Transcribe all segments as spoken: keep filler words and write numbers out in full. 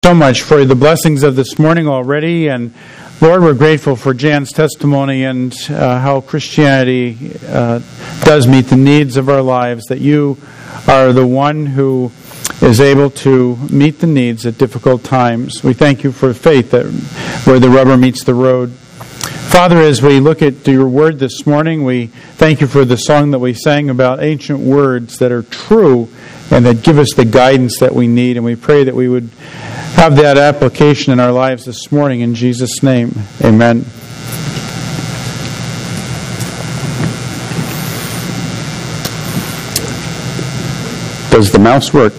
So much for the blessings of this morning already, and Lord, we're grateful for Jan's testimony and uh, how Christianity uh, does meet the needs of our lives, that you are the one who is able to meet the needs at difficult times. We thank you for faith that where the rubber meets the road. Father, as we look at your word this morning, we thank you for the song that we sang about ancient words that are true and that give us the guidance that we need, and we pray that we would have that application in our lives this morning. In Jesus' name, amen. Does the mouse work?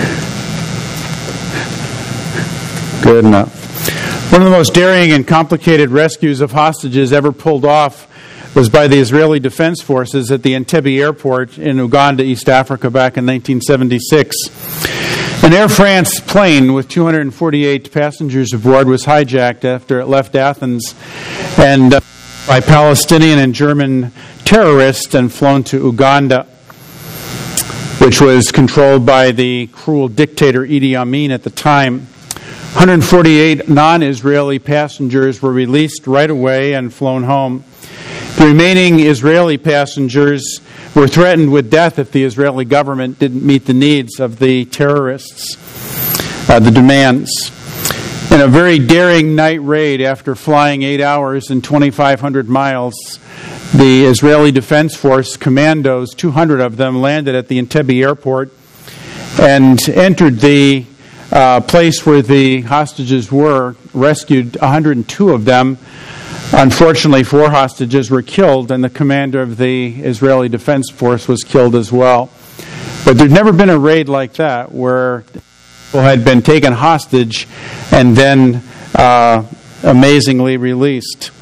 Good enough. One of the most daring and complicated rescues of hostages ever pulled off was by the Israeli Defense Forces at the Entebbe Airport in Uganda, East Africa, back in nineteen seventy-six. An Air France plane with two hundred forty-eight passengers aboard was hijacked after it left Athens and uh, by Palestinian and German terrorists and flown to Uganda, which was controlled by the cruel dictator Idi Amin at the time. one hundred forty-eight non-Israeli passengers were released right away and flown home. The remaining Israeli passengers were threatened with death if the Israeli government didn't meet the needs of the terrorists, uh, the demands. In a very daring night raid after flying eight hours and twenty-five hundred miles, the Israeli Defense Force commandos, two hundred of them, landed at the Entebbe airport and entered the uh, place where the hostages were, rescued one hundred two of them. Unfortunately, four hostages were killed, and the commander of the Israeli Defense Force was killed as well. But there'd never been a raid like that where people had been taken hostage and then uh, amazingly released.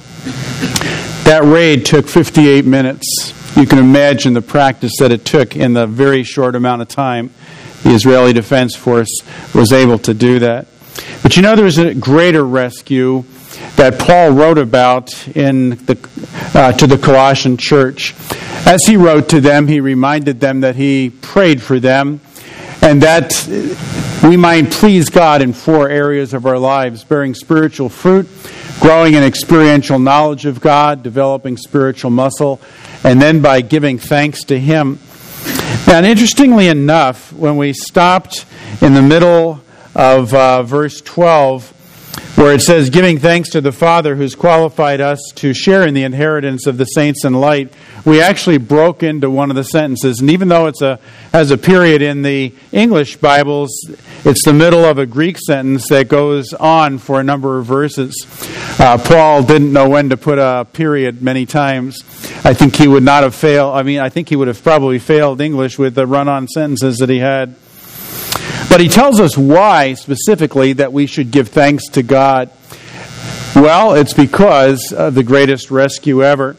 That raid took fifty-eight minutes. You can imagine the practice that it took in the very short amount of time the Israeli Defense Force was able to do that. But you know, there's a greater rescue that Paul wrote about in the, uh, to the Colossian church. As he wrote to them, he reminded them that he prayed for them and that we might please God in four areas of our lives: bearing spiritual fruit, growing in experiential knowledge of God, developing spiritual muscle, and then by giving thanks to Him. Now, and interestingly enough, when we stopped in the middle of uh, verse twelve, where it says, giving thanks to the Father who's qualified us to share in the inheritance of the saints in light, we actually broke into one of the sentences. And even though it's a has a period in the English Bibles, it's the middle of a Greek sentence that goes on for a number of verses. Uh, Paul didn't know when to put a period many times. I think he would not have failed. I mean, I think he would have probably failed English with the run-on sentences that he had. But he tells us why, specifically, that we should give thanks to God. Well, it's because of the greatest rescue ever.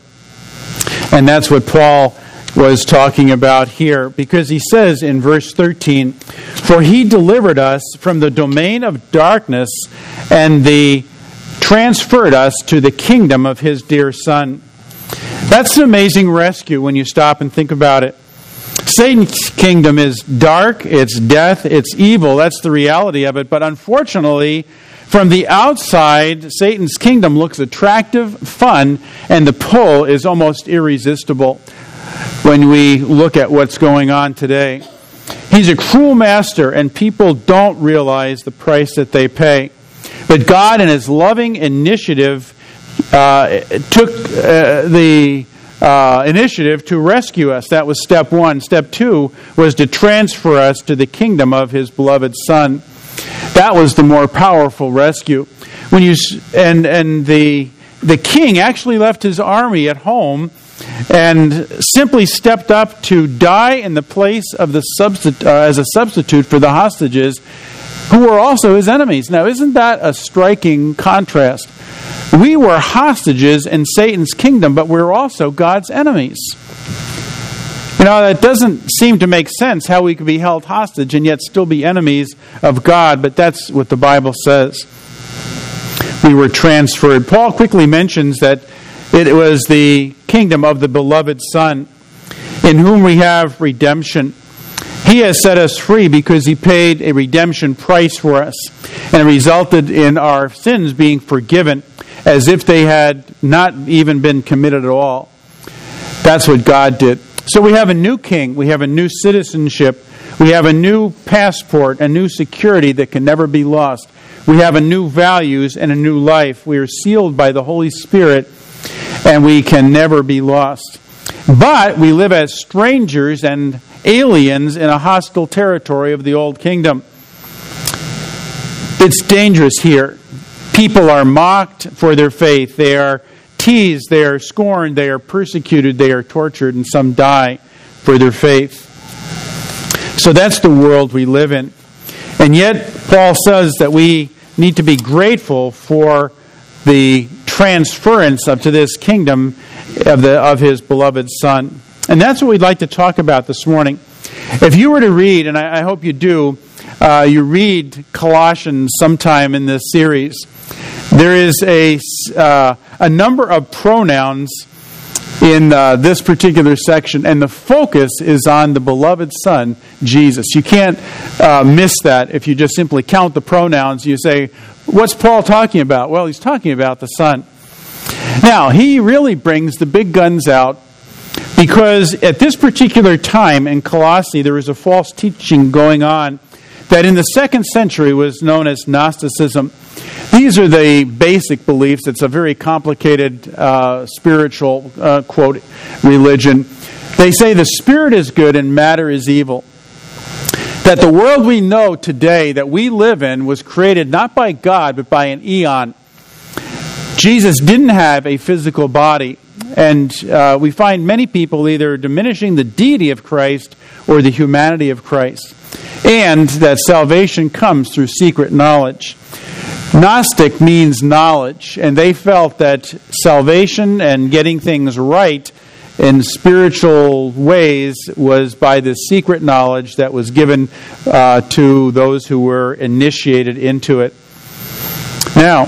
And that's what Paul was talking about here. Because he says in verse thirteen, for he delivered us from the domain of darkness and the transferred us to the kingdom of his dear Son. That's an amazing rescue when you stop and think about it. Satan's kingdom is dark, it's death, it's evil. That's the reality of it. But unfortunately, from the outside, Satan's kingdom looks attractive, fun, and the pull is almost irresistible when we look at what's going on today. He's a cruel master, and people don't realize the price that they pay. But God, in His loving initiative, uh, took uh, the... Uh, initiative to rescue us. That was step one. Step two was to transfer us to the kingdom of His beloved Son. That was the more powerful rescue. When you and and the the king actually left his army at home and simply stepped up to die in the place of the substitute uh, as a substitute for the hostages, who were also his enemies. Now, isn't that a striking contrast? We were hostages in Satan's kingdom, but we're also God's enemies. You know, that doesn't seem to make sense, how we could be held hostage and yet still be enemies of God, but that's what the Bible says. We were transferred. Paul quickly mentions that it was the kingdom of the beloved Son, in whom we have redemption. He has set us free because He paid a redemption price for us, and it resulted in our sins being forgiven as if they had not even been committed at all. That's what God did. So we have a new king, we have a new citizenship, we have a new passport, a new security that can never be lost. We have a new values and a new life. We are sealed by the Holy Spirit, and we can never be lost. But we live as strangers and aliens in a hostile territory of the old kingdom. It's dangerous here. People are mocked for their faith. They are teased, they are scorned, they are persecuted, they are tortured, and some die for their faith. So that's the world we live in. And yet, Paul says that we need to be grateful for the transference up to this kingdom of the of his beloved Son. And that's what we'd like to talk about this morning. If you were to read, and I, I hope you do, uh, you read Colossians sometime in this series, there is a, uh, a number of pronouns in uh, this particular section, and the focus is on the beloved Son, Jesus. You can't uh, miss that if you just simply count the pronouns. You say, what's Paul talking about? Well, he's talking about the Son. Now, he really brings the big guns out because at this particular time in Colossae, there was a false teaching going on that in the second century was known as Gnosticism. These are the basic beliefs. It's a very complicated uh, spiritual, uh, quote, religion. They say the spirit is good and matter is evil. That the world we know today, that we live in, was created not by God, but by an eon. Jesus didn't have a physical body. And uh, we find many people either diminishing the deity of Christ or the humanity of Christ. And that salvation comes through secret knowledge. Gnostic means knowledge, and they felt that salvation and getting things right in spiritual ways was by the secret knowledge that was given uh, to those who were initiated into it. Now,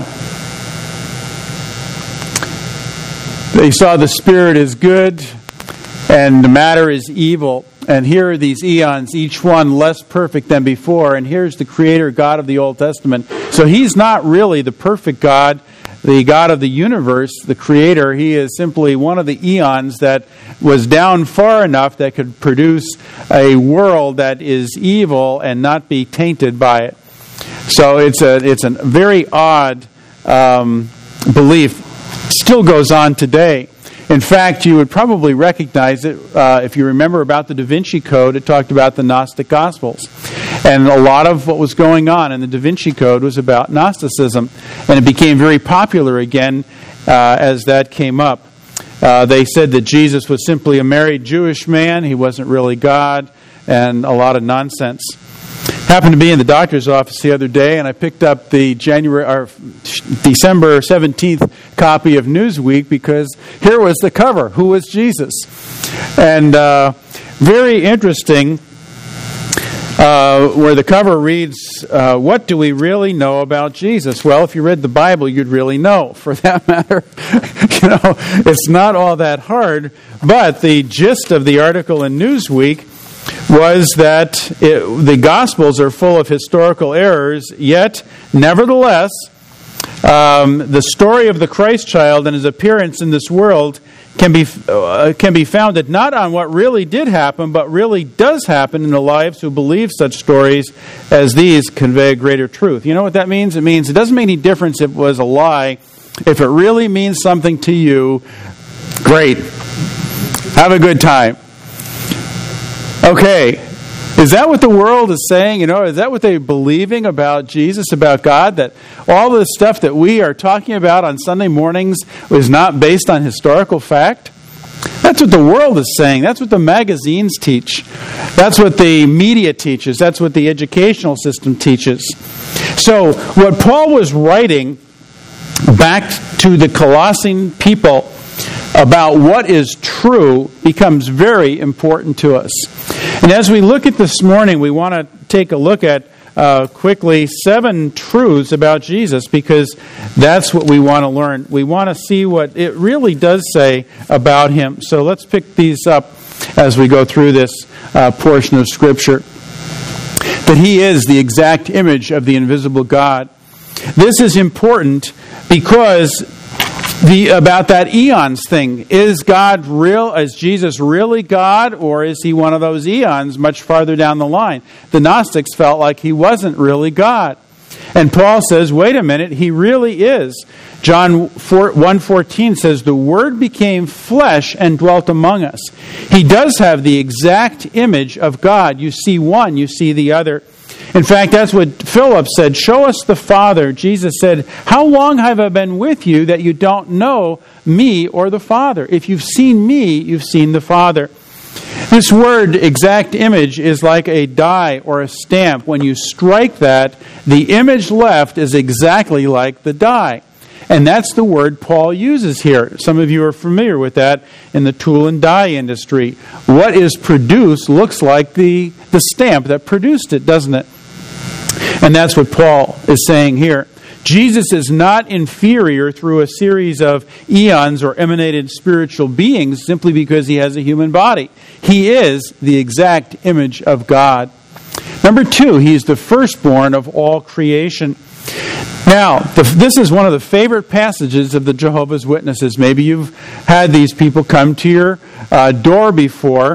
they saw the spirit is good and the matter is evil. And here are these eons, each one less perfect than before. And here's the Creator God of the Old Testament. So He's not really the perfect God, the God of the universe, the Creator. He is simply one of the eons that was down far enough that could produce a world that is evil and not be tainted by it. So it's a it's a very odd um, belief. Still goes on today. In fact, you would probably recognize it uh, if you remember about the Da Vinci Code. It talked about the Gnostic Gospels. And a lot of what was going on in the Da Vinci Code was about Gnosticism. And it became very popular again uh, as that came up. Uh, they said that Jesus was simply a married Jewish man. He wasn't really God. And a lot of nonsense. Happened to be in the doctor's office the other day, and I picked up the January or December seventeenth copy of Newsweek because here was the cover. Who was Jesus? And uh, very interesting, uh, where the cover reads, uh, "What do we really know about Jesus?" Well, if you read the Bible, you'd really know. For that matter, you know, it's not all that hard. But the gist of the article in Newsweek was that it, the Gospels are full of historical errors, yet, nevertheless, um, the story of the Christ child and his appearance in this world can be uh, can be founded not on what really did happen, but really does happen in the lives who believe such stories as these convey a greater truth. You know what that means? It means it doesn't make any difference if it was a lie. If it really means something to you, great. Have a good time. Okay, is that what the world is saying? You know, is that what they're believing about Jesus, about God? That all the stuff that we are talking about on Sunday mornings is not based on historical fact? That's what the world is saying. That's what the magazines teach. That's what the media teaches. That's what the educational system teaches. So, what Paul was writing back to the Colossian people about what is true becomes very important to us. And as we look at this morning, we want to take a look at uh, quickly seven truths about Jesus, because that's what we want to learn. We want to see what it really does say about Him. So let's pick these up. as we go through this uh, portion of Scripture. That He is the exact image of the invisible God. This is important because the about that eons thing. Is God real? Is Jesus really God? Or is He one of those eons much farther down the line? The Gnostics felt like He wasn't really God. And Paul says, wait a minute, He really is. John one fourteen says, the Word became flesh and dwelt among us. He does have the exact image of God. You see one, you see the other. In fact, that's what Philip said, show us the Father. Jesus said, how long have I been with you that you don't know me or the Father? If you've seen me, you've seen the Father. This word, exact image, is like a die or a stamp. When you strike that, the image left is exactly like the die. And that's the word Paul uses here. Some of you are familiar with that in the tool and die industry. What is produced looks like the, the stamp that produced it, doesn't it? And that's what Paul is saying here. Jesus is not inferior through a series of eons or emanated spiritual beings simply because He has a human body. He is the exact image of God. Number two, He is the firstborn of all creation. Now, the, this is one of the favorite passages of the Jehovah's Witnesses. Maybe you've had these people come to your uh, door before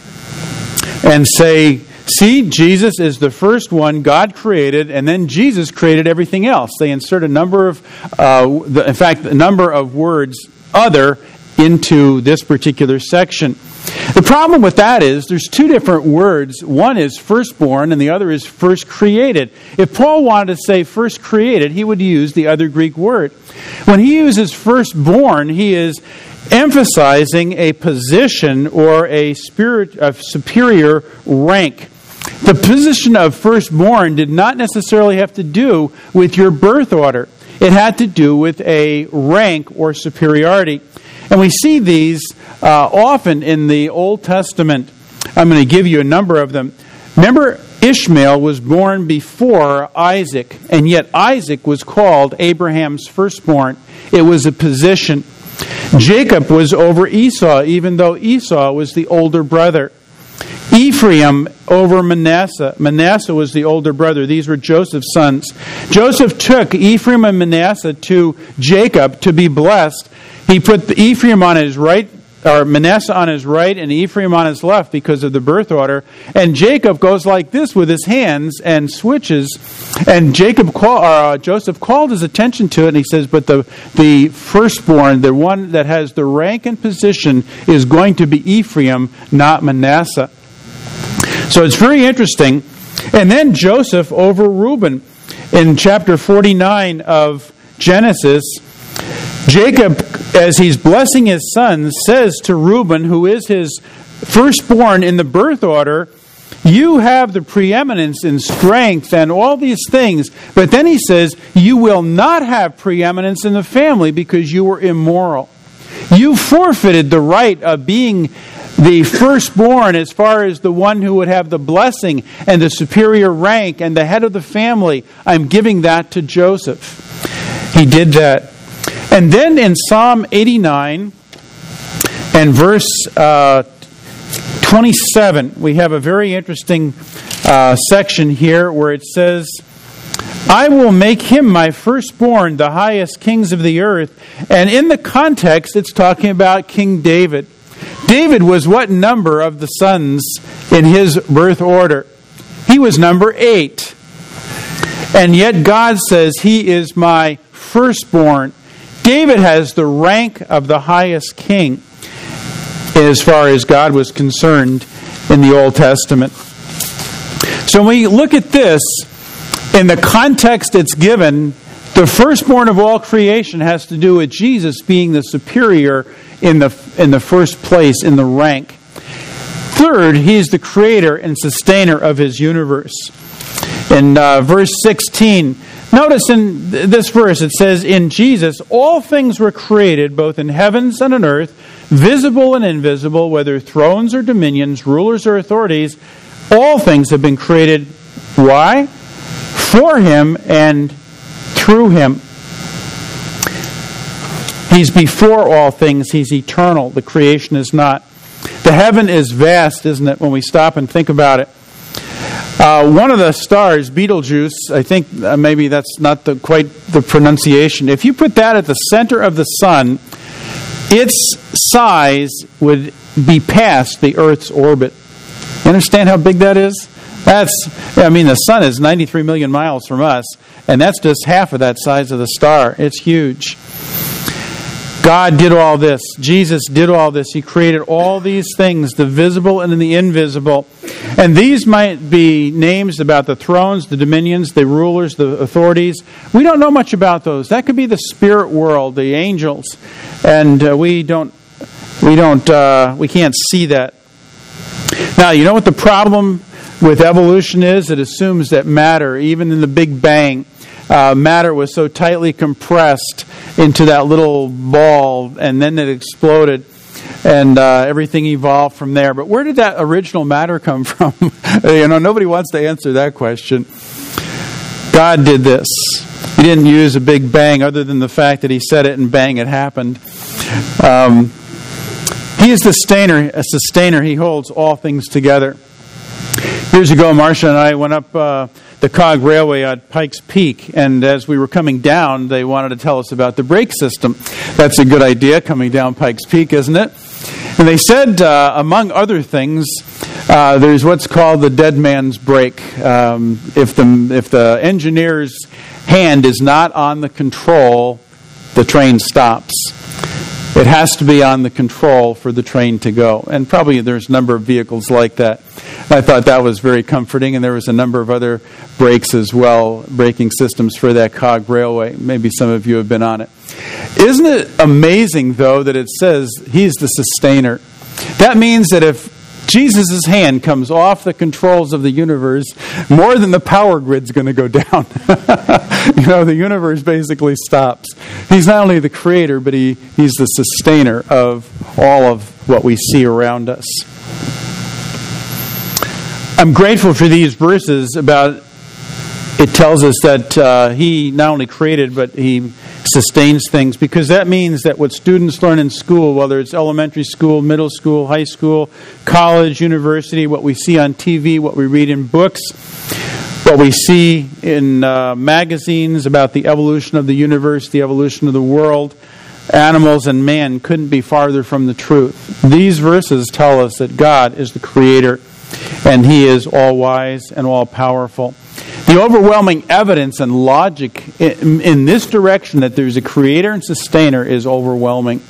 and say, see, Jesus is the first one God created, and then Jesus created everything else. They insert a number of, uh, the, in fact, a number of words, other, into this particular section. The problem with that is there's two different words. One is firstborn and the other is first created. If Paul wanted to say first created, he would use the other Greek word. When he uses firstborn, he is emphasizing a position or a spirit of superior rank. The position of firstborn did not necessarily have to do with your birth order. It had to do with a rank or superiority. And we see these uh, often in the Old Testament. I'm going to give you a number of them. Remember, Ishmael was born before Isaac, and yet Isaac was called Abraham's firstborn. It was a position. Jacob was over Esau, even though Esau was the older brother. Ephraim over Manasseh. Manasseh was the older brother. These were Joseph's sons. Joseph took Ephraim and Manasseh to Jacob to be blessed. He put Ephraim on his right, or Manasseh on his right, and Ephraim on his left because of the birth order. And Jacob goes like this with his hands and switches. And Jacob, call, uh, Joseph called his attention to it, and he says, "But the the firstborn, the one that has the rank and position, is going to be Ephraim, not Manasseh." So it's very interesting. And then Joseph over Reuben in chapter forty-nine of Genesis. Jacob, as he's blessing his sons, says to Reuben, who is his firstborn in the birth order, you have the preeminence in strength and all these things. But then he says, you will not have preeminence in the family because you were immoral. You forfeited the right of being the firstborn as far as the one who would have the blessing and the superior rank and the head of the family. I'm giving that to Joseph. He did that. And then in Psalm eighty-nine and verse uh, twenty-seven, we have a very interesting uh, section here where it says, I will make him my firstborn, the highest kings of the earth. And in the context, it's talking about King David. David was what number of the sons in his birth order? He was number eight. And yet God says he is my firstborn. David has the rank of the highest king as far as God was concerned in the Old Testament. So when we look at this, in the context it's given, the firstborn of all creation has to do with Jesus being the superior in the in the first place in the rank. Third, he's the creator and sustainer of his universe. In uh, verse sixteen, notice in this verse it says, in Jesus all things were created, both in heavens and on earth, visible and invisible, whether thrones or dominions, rulers or authorities, all things have been created. Why? For him and through him. He's before all things. He's eternal. The creation is not. The heaven is vast, isn't it, when we stop and think about it? Uh, one of the stars, Betelgeuse, I think uh, maybe that's not the, quite the pronunciation. If you put that at the center of the sun, its size would be past the Earth's orbit. You understand how big that is? That's, I mean, the sun is ninety-three million miles from us, and that's just half of that size of the star. It's huge. God did all this. Jesus did all this. He created all these things, the visible and the invisible. And these might be names about the thrones, the dominions, the rulers, the authorities. We don't know much about those. That could be the spirit world, the angels. And uh, we don't, we don't, uh, we can't see that. Now, you know what the problem with evolution is? It assumes that matter, even in the Big Bang, Uh, matter was so tightly compressed into that little ball, and then it exploded, and uh, everything evolved from there. But where did that original matter come from? You know, nobody wants to answer that question. God did this. He didn't use a big bang, other than the fact that He said it and bang, it happened. Um, he is the sustainer. A sustainer. He holds all things together. Years ago, Marcia and I went up Uh, the Cog Railway at Pikes Peak, and as we were coming down, they wanted to tell us about the brake system. That's a good idea, coming down Pikes Peak, isn't it? And they said, uh, among other things, uh, there's what's called the dead man's brake. Um, if the if the engineer's hand is not on the control, the train stops. It has to be on the control for the train to go. And probably there's a number of vehicles like that. I thought that was very comforting, and there was a number of other brakes as well, braking systems for that Cog Railway. Maybe some of you have been on it. Isn't it amazing, though, that it says He's the sustainer? That means that if Jesus' hand comes off the controls of the universe, more than the power grid's going to go down. You know, the universe basically stops. He's not only the creator, but he, He's the sustainer of all of what we see around us. I'm grateful for these verses about, it tells us that uh, He not only created, but He sustains things, because that means that what students learn in school, whether it's elementary school, middle school, high school, college, university, what we see on T V, what we read in books, what we see in uh, magazines about the evolution of the universe, the evolution of the world, animals and man, couldn't be farther from the truth. These verses tell us that God is the creator, and He is all-wise and all-powerful. The overwhelming evidence and logic in, in this direction that there's a creator and sustainer is overwhelming.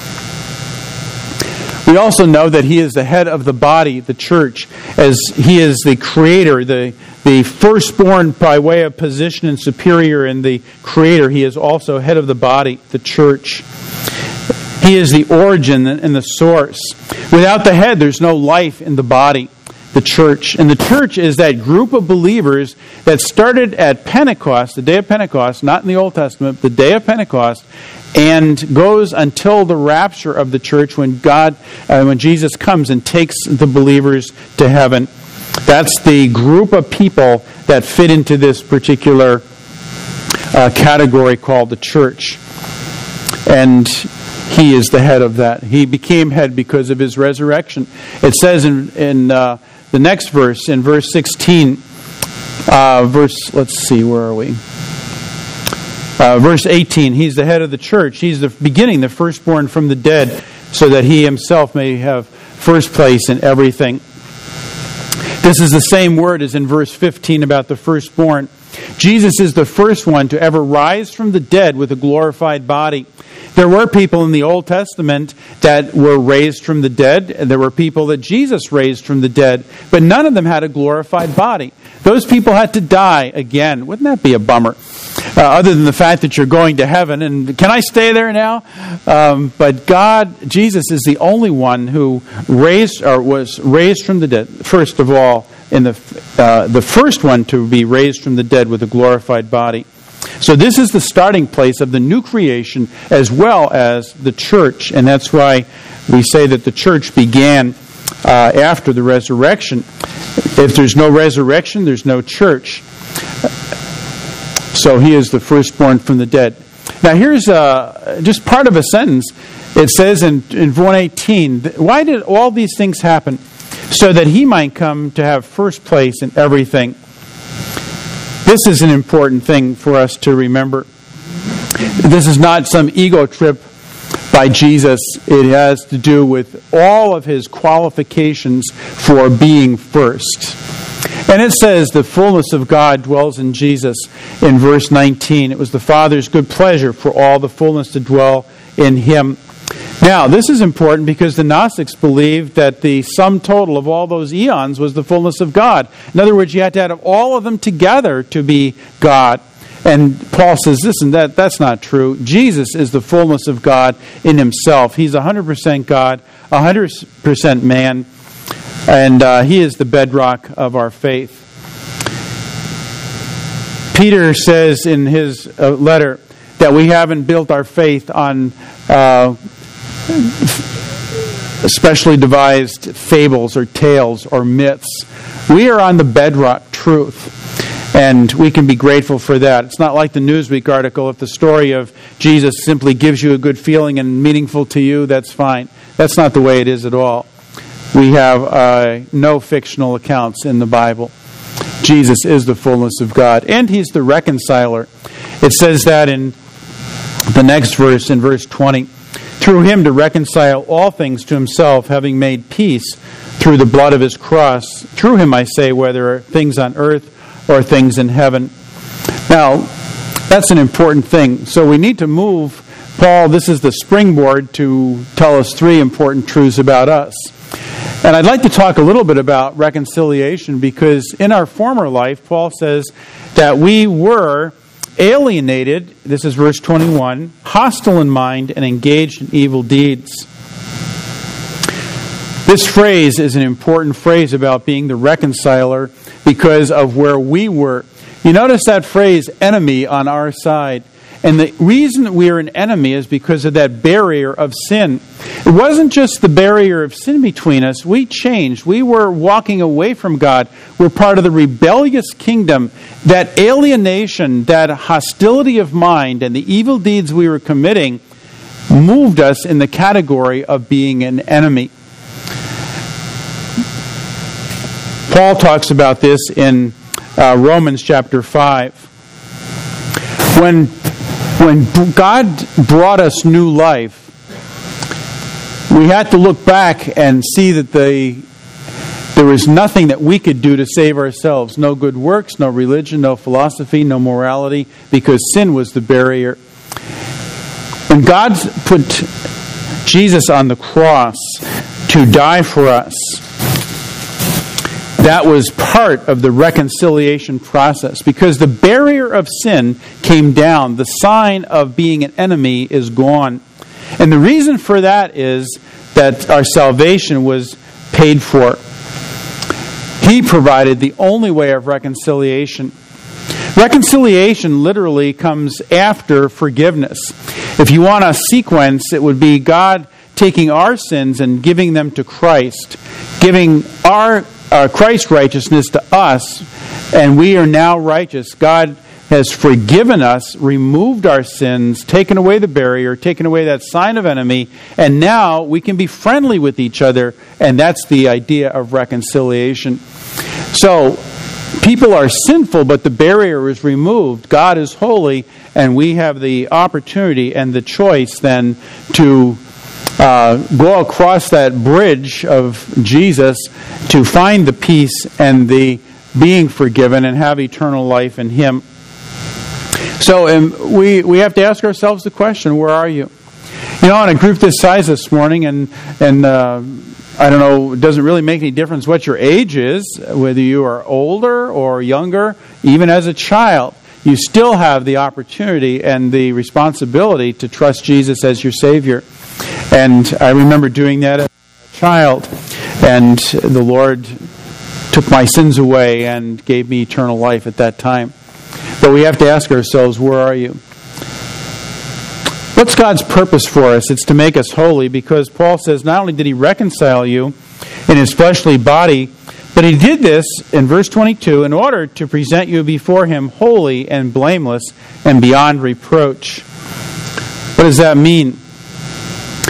We also know that He is the head of the body, the church, as He is the creator, the, the firstborn by way of position and superior, and the creator. He is also head of the body, the church. He is the origin and the source. Without the head, there's no life in the body, the church. And the church is that group of believers that started at Pentecost, the day of Pentecost, not in the Old Testament, the day of Pentecost, and goes until the rapture of the church when God, uh, when Jesus comes and takes the believers to heaven. That's the group of people that fit into this particular uh, category called the church. And He is the head of that. He became head because of His resurrection. It says in, in uh, the next verse, in verse sixteen, uh, verse, let's see, where are we? Uh, verse eighteen, He's the head of the church. He's the beginning, the firstborn from the dead, so that He Himself may have first place in everything. This is the same word as in verse fifteen about the firstborn. Jesus is the first one to ever rise from the dead with a glorified body. There were people in the Old Testament that were raised from the dead, and there were people that Jesus raised from the dead, but none of them had a glorified body. Those people had to die again. Wouldn't that be a bummer? Uh, other than the fact that you're going to heaven, and can I stay there now? Um, but God, Jesus is the only one who raised or was raised from the dead. First of all, in the uh, the first one to be raised from the dead with a glorified body. So this is the starting place of the new creation as well as the church. And that's why we say that the church began uh, after the resurrection. If there's no resurrection, there's no church. So He is the firstborn from the dead. Now here's uh, just part of a sentence. It says in, in one eighteen, why did all these things happen? So that he might come to have first place in everything. This is an important thing for us to remember. This is not some ego trip by Jesus. It has to do with all of his qualifications for being first. And it says the fullness of God dwells in Jesus in verse nineteen. It was the Father's good pleasure for all the fullness to dwell in him. Now, this is important because the Gnostics believed that the sum total of all those eons was the fullness of God. In other words, you had to have all of them together to be God. And Paul says, listen, that, that's not true. Jesus is the fullness of God in himself. He's one hundred percent God, one hundred percent man, and uh, he is the bedrock of our faith. Peter says in his uh, letter that we haven't built our faith on uh, specially devised fables or tales or myths. We are on the bedrock truth. And we can be grateful for that. It's not like the Newsweek article. If the story of Jesus simply gives you a good feeling and meaningful to you, that's fine. That's not the way it is at all. We have uh, no fictional accounts in the Bible. Jesus is the fullness of God. And he's the reconciler. It says that in the next verse, in verse twenty. Through him to reconcile all things to himself, having made peace through the blood of his cross. Through him, I say, whether things on earth or things in heaven. Now, that's an important thing. So we need to move, Paul, this is the springboard to tell us three important truths about us. And I'd like to talk a little bit about reconciliation because in our former life, Paul says that we were alienated, this is verse twenty-one, hostile in mind and engaged in evil deeds. This phrase is an important phrase about being the reconciler because of where we were. You notice that phrase, enemy, on our side. And the reason that we are an enemy is because of that barrier of sin. It wasn't just the barrier of sin between us. We changed. We were walking away from God. We're part of the rebellious kingdom. That alienation, that hostility of mind, and the evil deeds we were committing moved us in the category of being an enemy. Paul talks about this in uh, Romans chapter five. When, when God brought us new life, we had to look back and see that the, there was nothing that we could do to save ourselves. No good works, no religion, no philosophy, no morality, because sin was the barrier. When God put Jesus on the cross to die for us, that was part of the reconciliation process because the barrier of sin came down. The sign of being an enemy is gone. And the reason for that is that our salvation was paid for. He provided the only way of reconciliation. Reconciliation literally comes after forgiveness. If you want a sequence, it would be God taking our sins and giving them to Christ, giving our Uh, Christ's righteousness to us, and we are now righteous. God has forgiven us, removed our sins, taken away the barrier, taken away that sign of enemy, and now we can be friendly with each other, and that's the idea of reconciliation. So, people are sinful, but the barrier is removed. God is holy, and we have the opportunity and the choice then to Uh, go across that bridge of Jesus to find the peace and the being forgiven and have eternal life in Him. So um, we we have to ask ourselves the question, where are you? You know, in a group this size this morning, and, and uh, I don't know, it doesn't really make any difference what your age is, whether you are older or younger, even as a child, you still have the opportunity and the responsibility to trust Jesus as your Savior. And I remember doing that as a child, and the Lord took my sins away and gave me eternal life at that time. But we have to ask ourselves, where are you? What's God's purpose for us? It's to make us holy, because Paul says not only did He reconcile you in His fleshly body, but He did this, in verse twenty-two, in order to present you before Him holy and blameless and beyond reproach. What does that mean?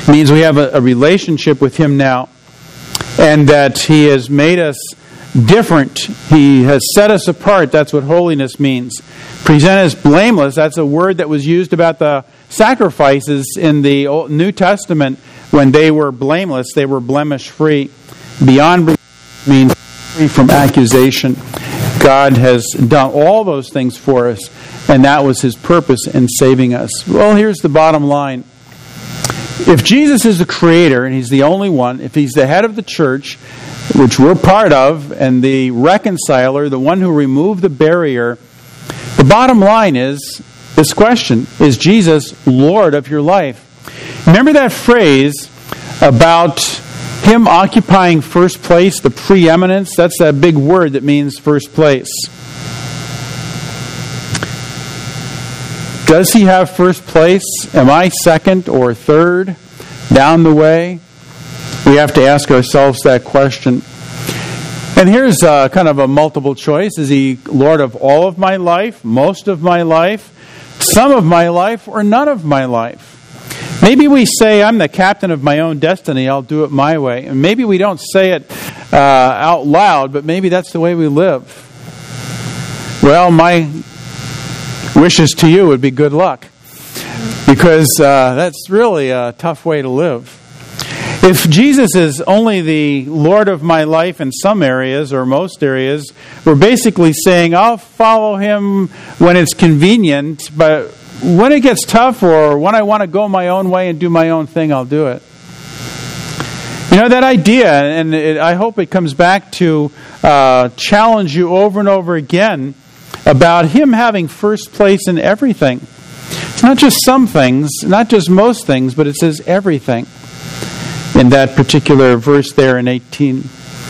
It means we have a, a relationship with Him now, and that He has made us different. He has set us apart. That's what holiness means. Present us blameless. That's a word that was used about the sacrifices in the Old, New Testament. When they were blameless, they were blemish-free. Beyond blameless means free from accusation. God has done all those things for us, and that was His purpose in saving us. Well, here's the bottom line. If Jesus is the Creator, and He's the only one, if He's the head of the church, which we're part of, and the reconciler, the one who removed the barrier, the bottom line is this question: is Jesus Lord of your life? Remember that phrase about Him occupying first place, the preeminence? That's that big word that means first place. Does He have first place? Am I second or third down the way? We have to ask ourselves that question. And here's uh, kind of a multiple choice. Is He Lord of all of my life, most of my life, some of my life, or none of my life? Maybe we say, I'm the captain of my own destiny, I'll do it my way. And maybe we don't say it uh, out loud, but maybe that's the way we live. Well, my wishes to you would be good luck, because uh, that's really a tough way to live. If Jesus is only the Lord of my life in some areas or most areas, we're basically saying, I'll follow Him when it's convenient, but when it gets tough or when I want to go my own way and do my own thing, I'll do it. You know, that idea, and it, I hope it comes back to uh, challenge you over and over again about Him having first place in everything. It's not just some things, not just most things, but it says everything in that particular verse there in eighteen.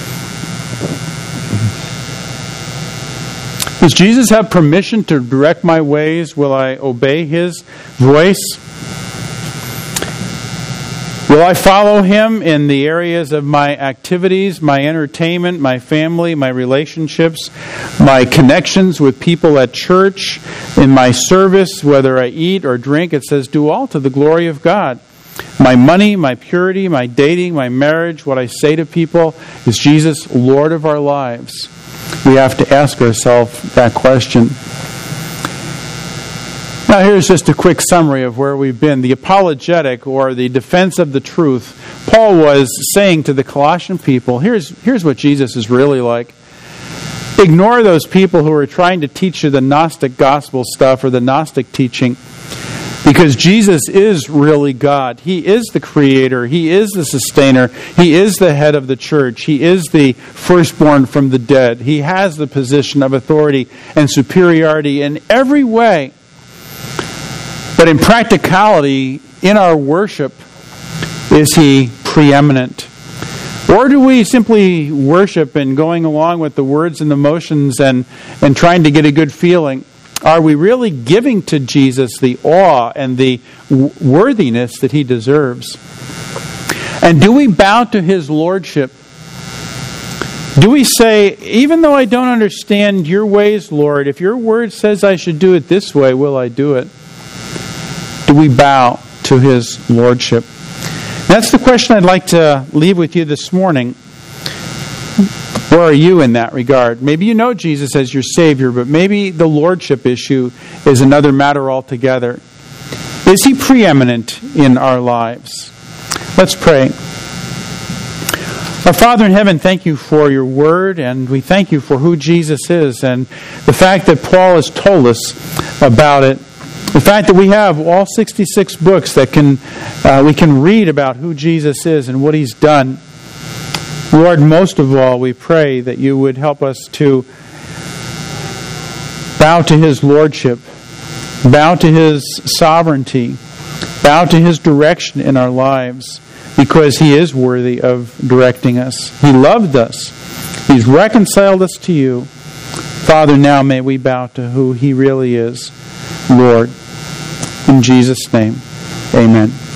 Does Jesus have permission to direct my ways? Will I obey His voice? Will I follow Him in the areas of my activities, my entertainment, my family, my relationships, my connections with people at church, in my service, whether I eat or drink? It says, do all to the glory of God. My money, my purity, my dating, my marriage, what I say to people, is Jesus Lord of our lives? We have to ask ourselves that question. Now, here's just a quick summary of where we've been. The apologetic, or the defense of the truth. Paul was saying to the Colossian people, here's, here's what Jesus is really like. Ignore those people who are trying to teach you the Gnostic gospel stuff or the Gnostic teaching, because Jesus is really God. He is the Creator. He is the Sustainer. He is the head of the church. He is the firstborn from the dead. He has the position of authority and superiority in every way. But in practicality, in our worship, is He preeminent? Or do we simply worship and going along with the words and the motions and, and trying to get a good feeling? Are we really giving to Jesus the awe and the w- worthiness that He deserves? And do we bow to His lordship? Do we say, even though I don't understand your ways, Lord, if your word says I should do it this way, will I do it? Do we bow to His lordship? That's the question I'd like to leave with you this morning. Where are you in that regard? Maybe you know Jesus as your Savior, but maybe the lordship issue is another matter altogether. Is He preeminent in our lives? Let's pray. Our Father in heaven, thank You for Your word, and we thank You for who Jesus is, and the fact that Paul has told us about it. The fact that we have all sixty-six books that can uh, we can read about who Jesus is and what He's done. Lord, most of all, we pray that You would help us to bow to His lordship, bow to His sovereignty, bow to His direction in our lives, because He is worthy of directing us. He loved us. He's reconciled us to You. Father, now may we bow to who He really is, Lord. In Jesus' name, amen.